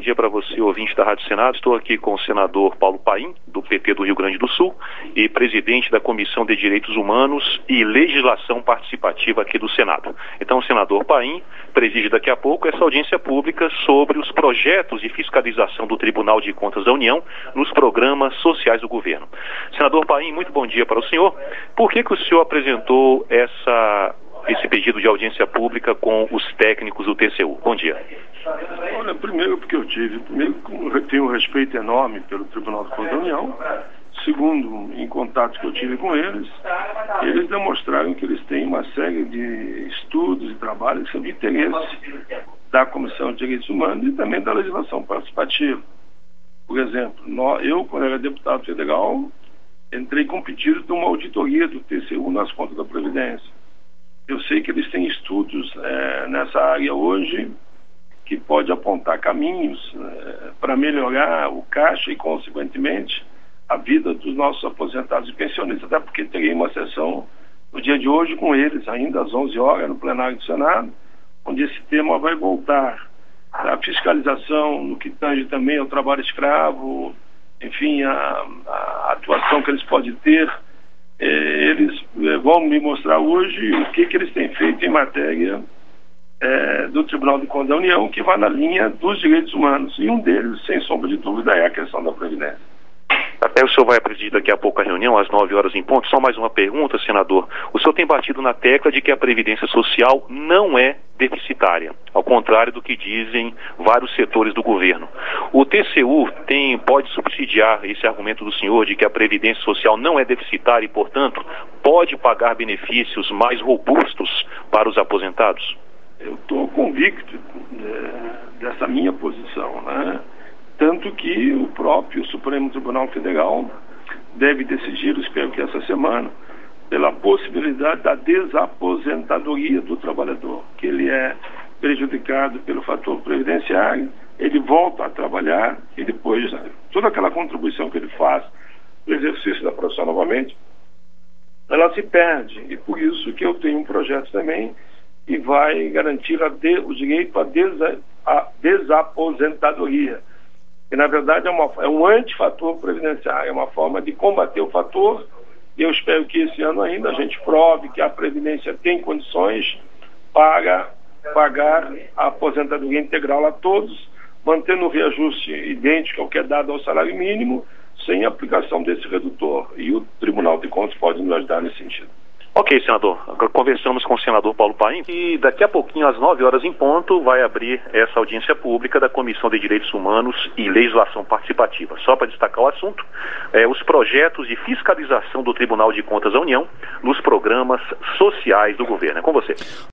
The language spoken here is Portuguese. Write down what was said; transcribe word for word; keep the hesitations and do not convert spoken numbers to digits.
dia para você, ouvinte da Rádio Senado. Estou aqui com o senador Paulo Paim, do P T do Rio Grande do Sul, e presidente da Comissão de Direitos Humanos e Legislação Participativa aqui do Senado. Então, o senador Paim preside daqui a pouco essa audiência pública sobre os projetos de fiscalização do Tribunal de Contas da União nos programas sociais do governo. Senador Paim, muito bom dia para o senhor. Por que que o senhor apresentou essa... esse pedido de audiência pública com os técnicos do T C U? Bom dia. Olha, primeiro porque eu tive, primeiro eu tenho um respeito enorme pelo Tribunal de Contas da União. Segundo, em contatos que eu tive com eles, eles demonstraram que eles têm uma série de estudos e trabalhos que são de interesse da Comissão de Direitos Humanos e também da legislação participativa. Por exemplo, nós, eu, quando era deputado federal, entrei com pedido de uma auditoria do T C U nas contas da Previdência. Eu sei que eles têm estudos é, nessa área hoje que pode apontar caminhos é, para melhorar o caixa e, consequentemente, a vida dos nossos aposentados e pensionistas, até porque terei uma sessão no dia de hoje com eles, ainda às onze horas, no plenário do Senado, onde esse tema vai voltar. A fiscalização, no que tange também ao trabalho escravo, enfim, a, a atuação que eles podem ter. Eles vão me mostrar hoje o que, que eles têm feito em matéria é, do Tribunal de Contas da União, que vai na linha dos direitos humanos. E um deles, sem sombra de dúvida, é a questão da Previdência. Até o senhor vai presidir daqui a pouco a reunião, às nove horas em ponto. Só mais uma pergunta, senador. O senhor tem batido na tecla de que a Previdência Social não é deficitária, ao contrário do que dizem vários setores do governo. O T C U tem, pode subsidiar esse argumento do senhor de que a Previdência Social não é deficitária e, portanto, pode pagar benefícios mais robustos para os aposentados? Eu estou convicto é, dessa minha posição, né? Tanto que o próprio Supremo Tribunal Federal deve decidir, espero que essa semana, pela possibilidade da desaposentadoria do trabalhador, que ele é prejudicado pelo fator previdenciário, ele volta a trabalhar e depois toda aquela contribuição que ele faz no exercício da profissão novamente, ela se perde. E por isso que eu tenho um projeto também que vai garantir a de, o direito à desa, a desaposentadoria, que na verdade é, uma, é um antifator previdenciário, é uma forma de combater o fator. E eu espero que esse ano ainda a gente prove que a Previdência tem condições para pagar a aposentadoria integral a todos, mantendo o reajuste idêntico ao que é dado ao salário mínimo, sem aplicação desse redutor. E o Tribunal de Contas pode nos ajudar nesse sentido. Ok, senador. Conversamos com o senador Paulo Paim e daqui a pouquinho, às nove horas em ponto, vai abrir essa audiência pública da Comissão de Direitos Humanos e Legislação Participativa. Só para destacar o assunto, é, os projetos de fiscalização do Tribunal de Contas da União nos programas sociais do governo. É com você.